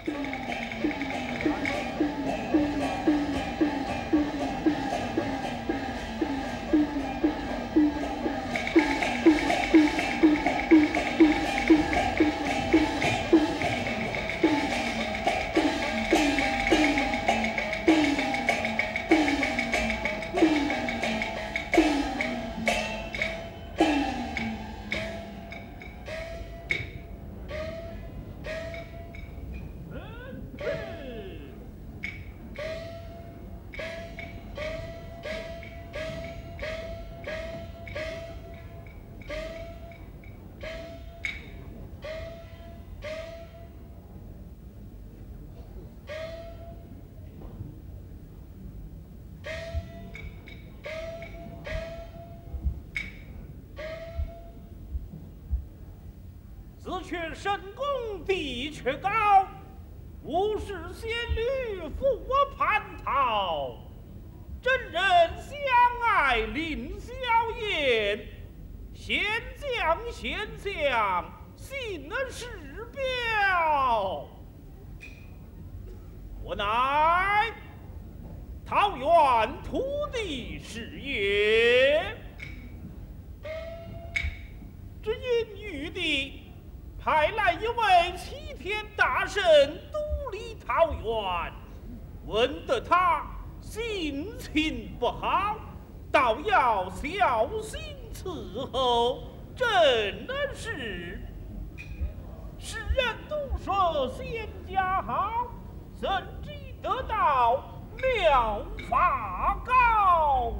子却神功地却高，无事仙侣负我蟠桃。真人相爱令笑颜，仙将仙相信是表。我乃桃园土地是也。只因玉帝派来一位齐天大圣督理桃园，问得他心情不好，倒要小心伺候。真是世人都说仙家好，甚至得到妙法高。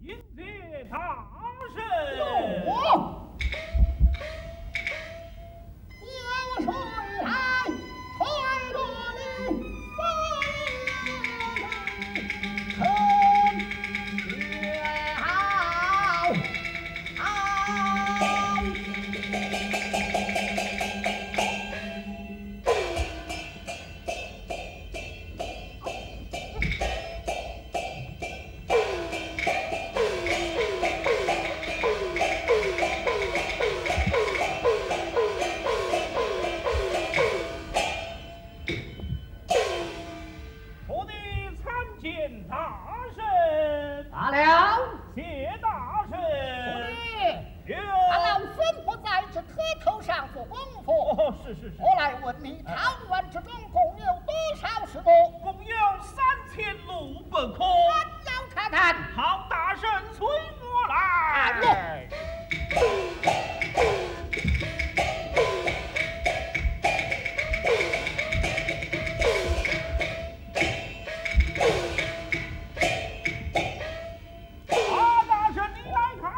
迎接大神。 我水来传过你风月好。 托你参见大神。 罢了。 谢大神。 你俺老孙不在这磕头上做功夫。 哦，是。 我来问你，桃园之中共有多少石磨？ 共有3600颗。 俺要看看。 好，大神随我来。大神你来看，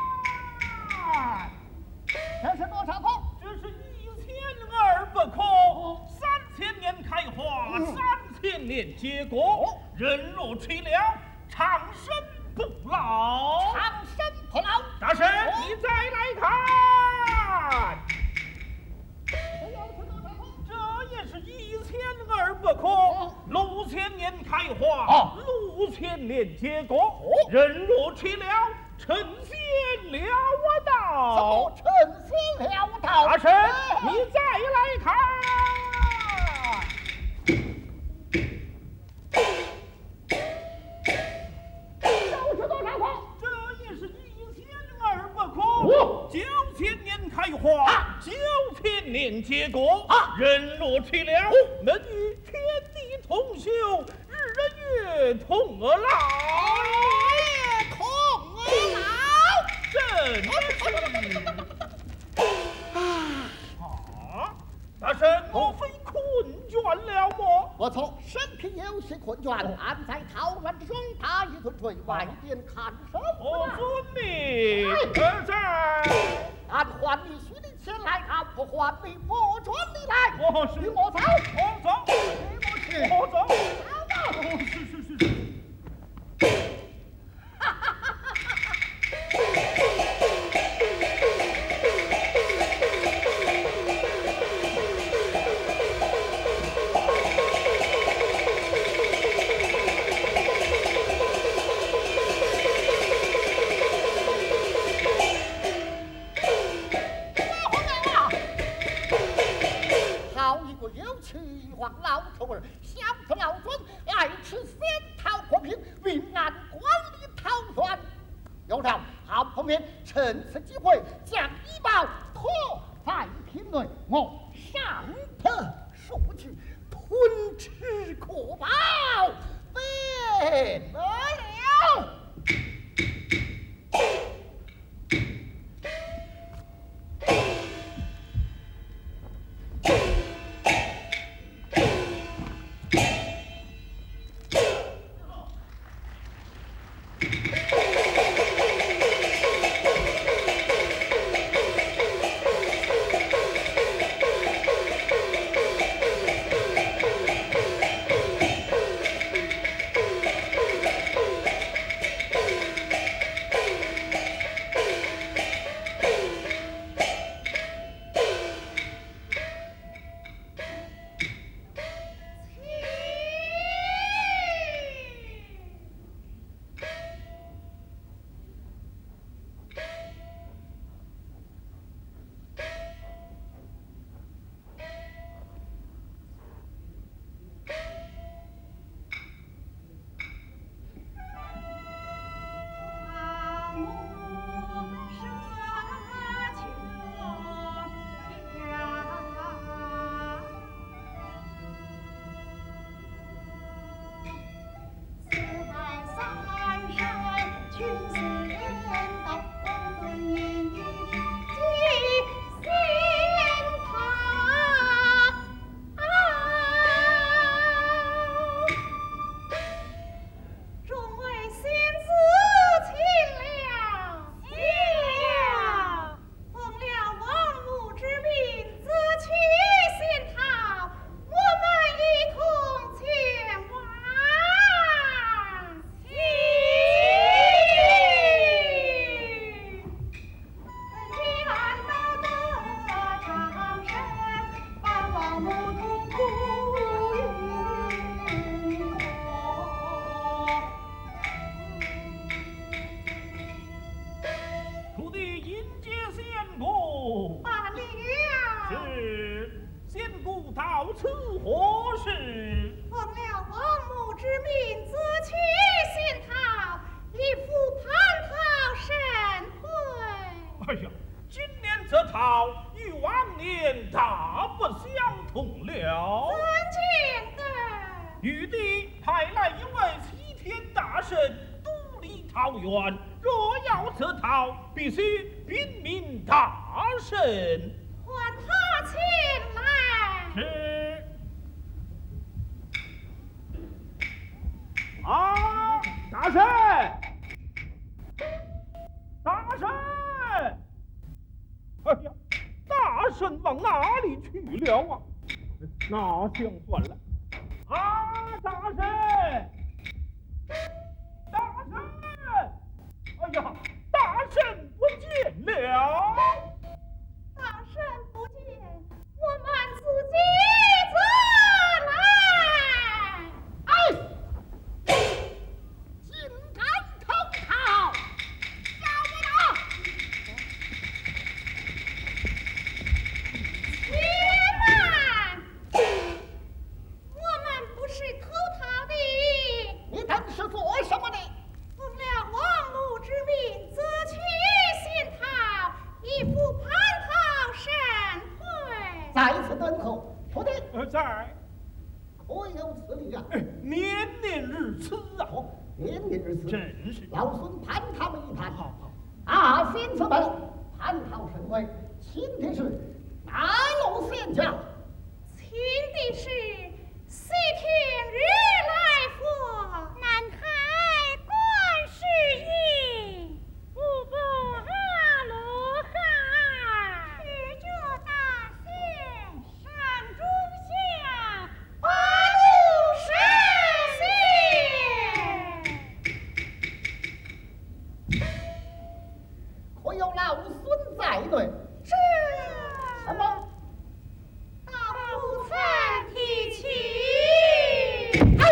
这是多少颗？ 这是1200颗，3000年开花，3000年结果，人若吃了，长生不老。 长生不老。 大神，你再来看， 这又是多少颗？ 这也是1200颗，6000年开花，6000年结果，人若吃了，成仙了道。 成仙了道。 大神，你再来看， 又是多少颗？ 这也是1200颗，9000年开花，9000年结果，人若吃了，能与天地同修，日月同老。真是大神，莫非困倦了么？ 不错，身体有些困倦，俺在桃园之中打一顿睡，外边看守。 遵命。在。 俺还你许你前来看，不还你不准你来。 是。 与我走。 我走。我走。 走吧。 是。 黄老头儿，小子老尊爱吃仙桃果品，命俺管理桃园。有条好后面趁此机会将医宝托在瓶内，我上特数去，吞吃可饱，变不了。 有此何事？ 奉了王母之命，自去仙桃，以赴蟠桃神会。 哎呀，今年这桃与往年大不相同了。 怎见得？ 玉帝派来一位齐天大圣独立桃园，若要这桃，必须禀明大圣。 唤他前来。 是。啊，大圣，大圣！哎呀，大圣往哪里去了啊？那相算了。啊，大圣，大圣！哎呀，大圣不见了！ 大圣不见，我们自己来。 哎，竟敢偷桃，要不了！ 且慢，我们不是偷桃的。 你当是做什么的？ 奉了王母之命，自去仙桃，以赴蟠桃神会。 在此等候，徒弟在， 可有此理啊？ 年年如此啊！ 哦，年年如此， 真是。 老孙蟠桃一盘。 好好。 啊，先此门蟠桃神会，请的是哪路仙家？ 请的是西天如来佛，南海观世音，五个阿罗汉，十九大仙，山中香，八路神仙。 可有老孙在内？ 这什么？ 倒不曾提起。 哎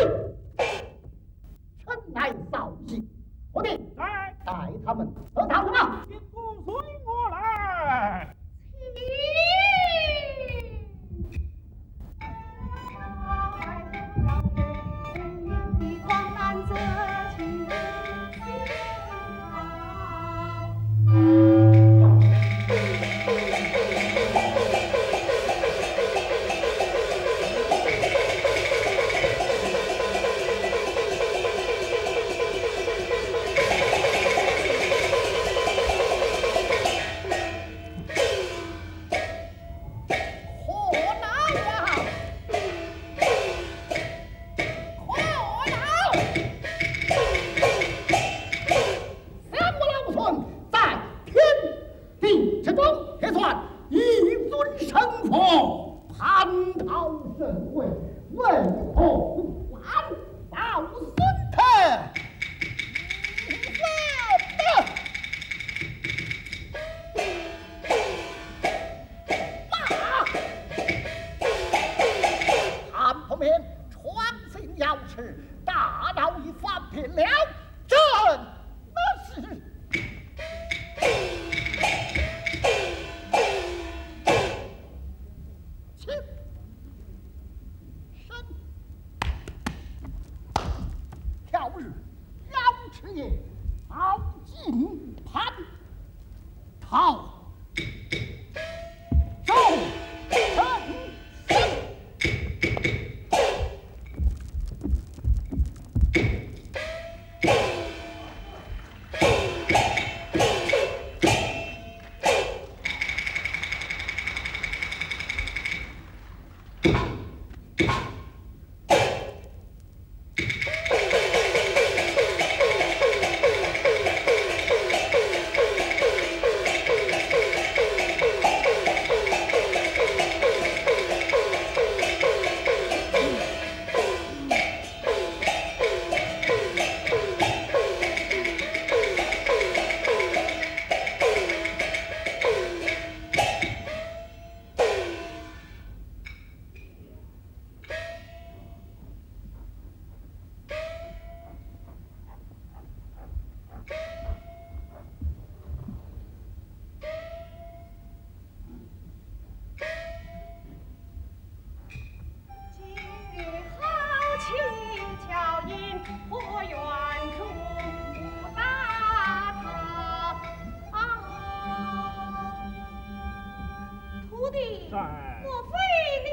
山。 莫非你？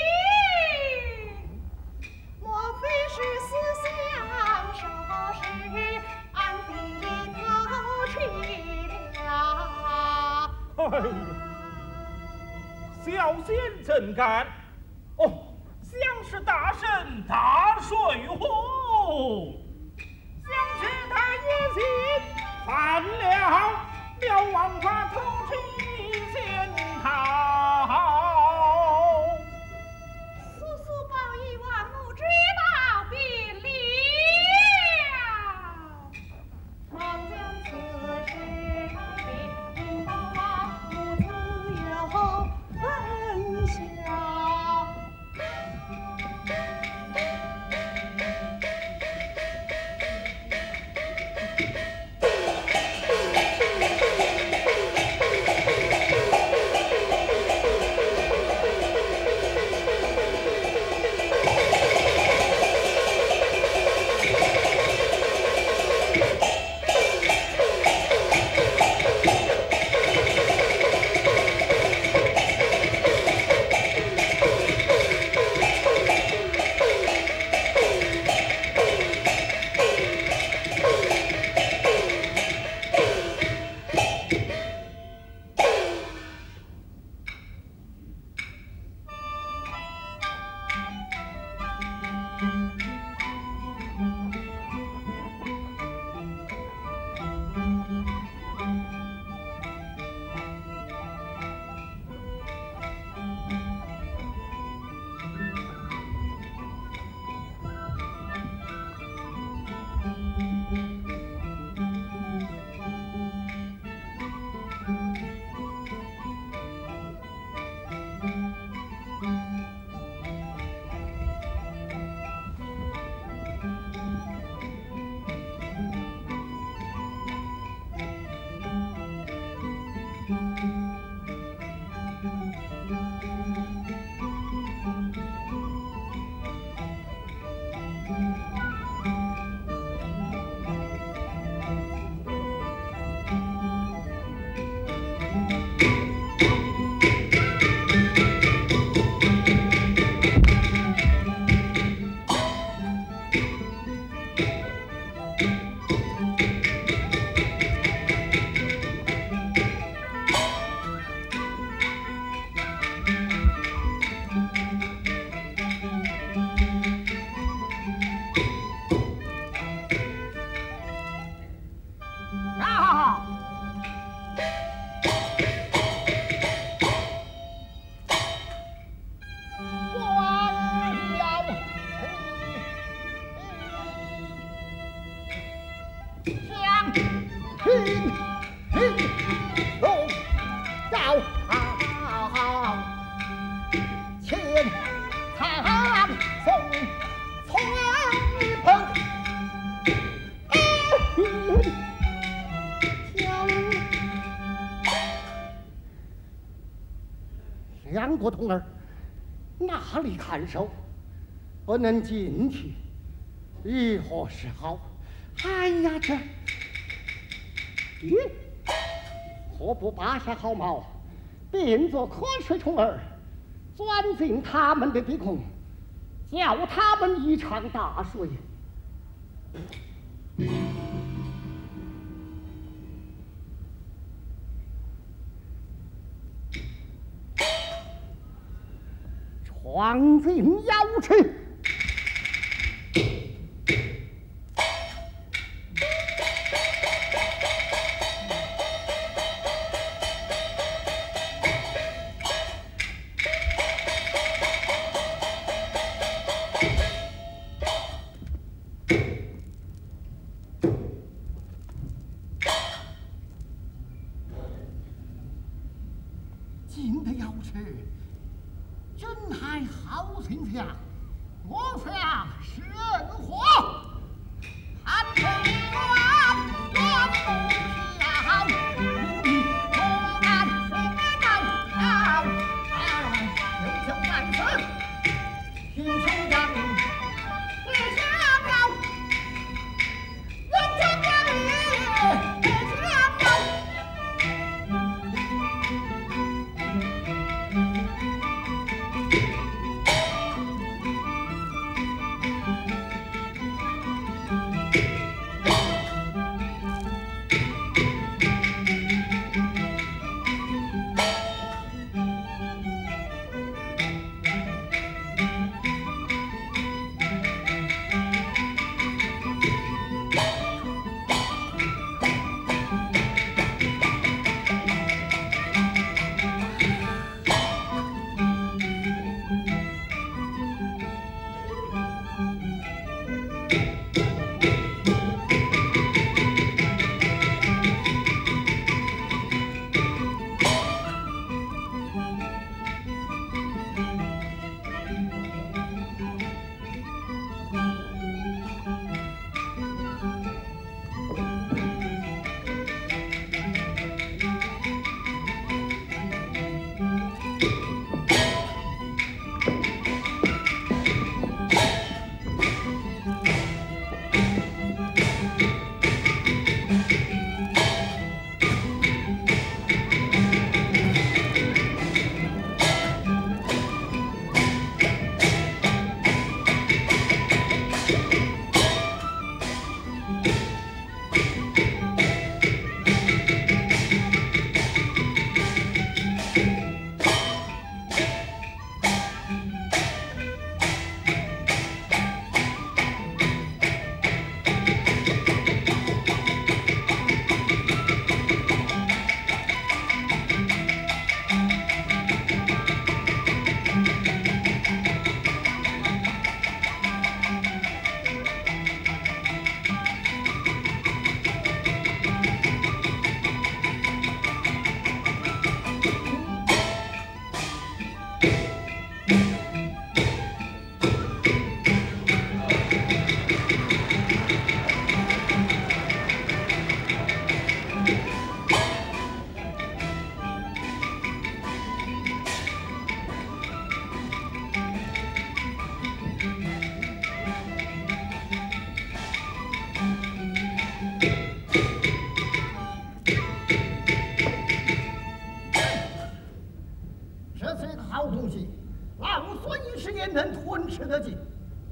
莫非是思想收拾俺的头去了？ 哎呀，小仙怎敢？哦，像是大圣大水壶，像是他野心犯了，瞭望他偷吃仙桃。 叔叔报一万母知道便了，常将此事别引到母子有分晓。 杨国童儿，哪里看守？不能进去，如何是好？哎呀，这，咦，何不拔下毫毛，变作瞌睡虫儿，钻进他们的鼻孔，叫他们一场大睡？闯进妖池，进的妖池。真还好形象，我想是火，看这光光不晓，我敢不有酒难死，英雄将领别想了，英雄将领别想了。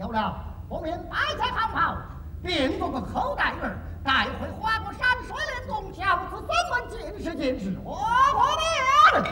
走了，奉命摆在行袍，定做个后代儿，带回花果山水帘洞，教子孙们尽是尽是，我命。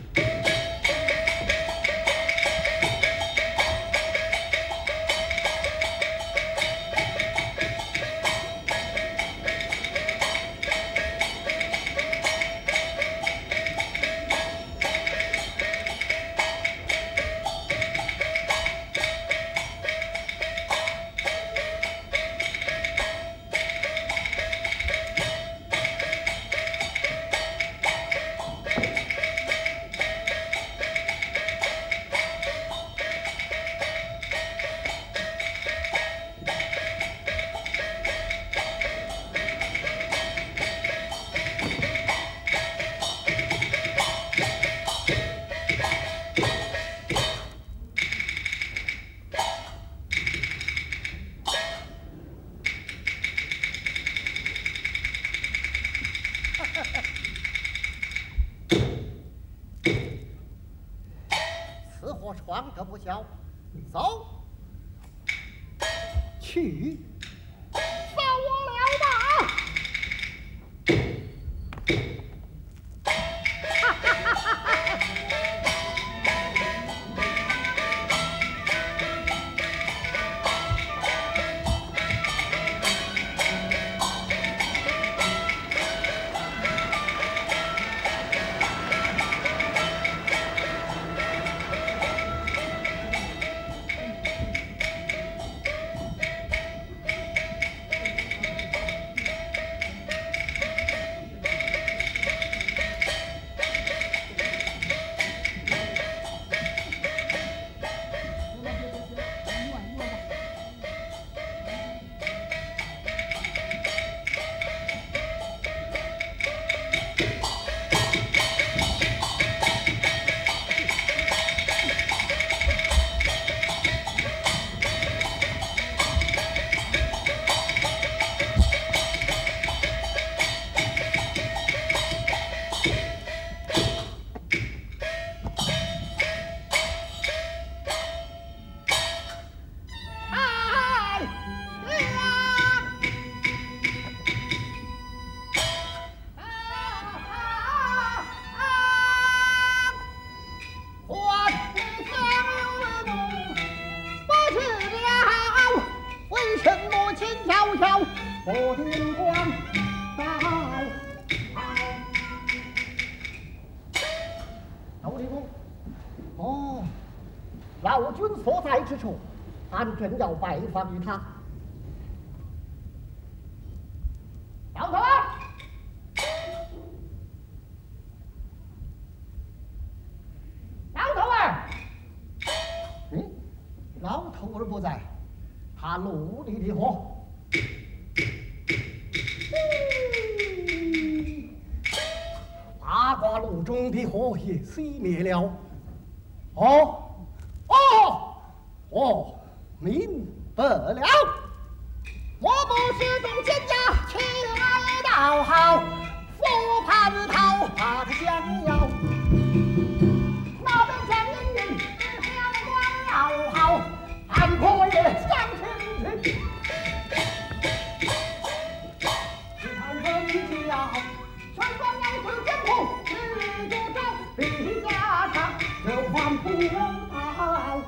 此货闯得不小，走去。 放我了吧！ 我定光到老李公，哦，老君所在之处，俺正要拜访于他。老头儿，老头儿，老头儿不在，他陆里的火。八卦炉中的火也熄灭了。明白了。我不是中奸家，起来倒好，不怕日头，怕他降妖。那边将人人阳光要好，俺可也相亲去。只看人家全光要是艰苦，日主招比家常，就还不能跑。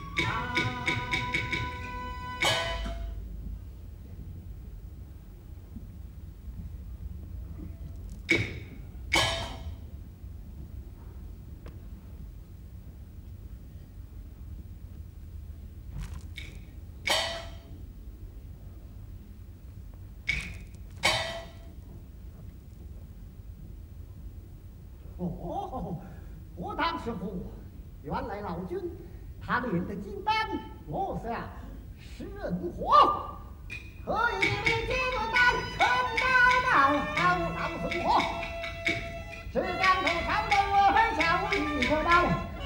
我当是服，原来老君他练的金丹，我想是人火，可以练金丹成刀好老孙火，只当头朝着我儿叫一个刀，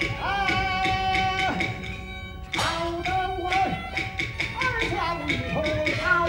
朝着我儿叫一个刀。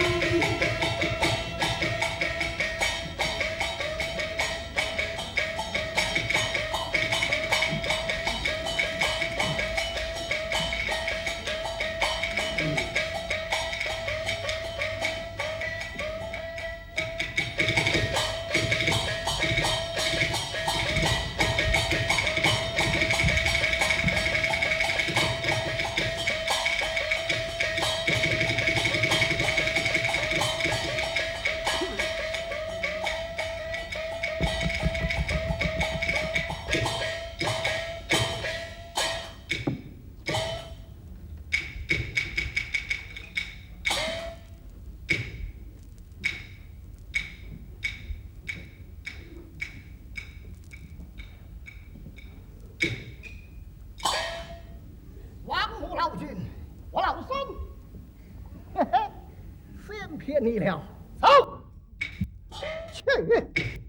王母老君，我老孙，嘿嘿，先骗你了，走，去。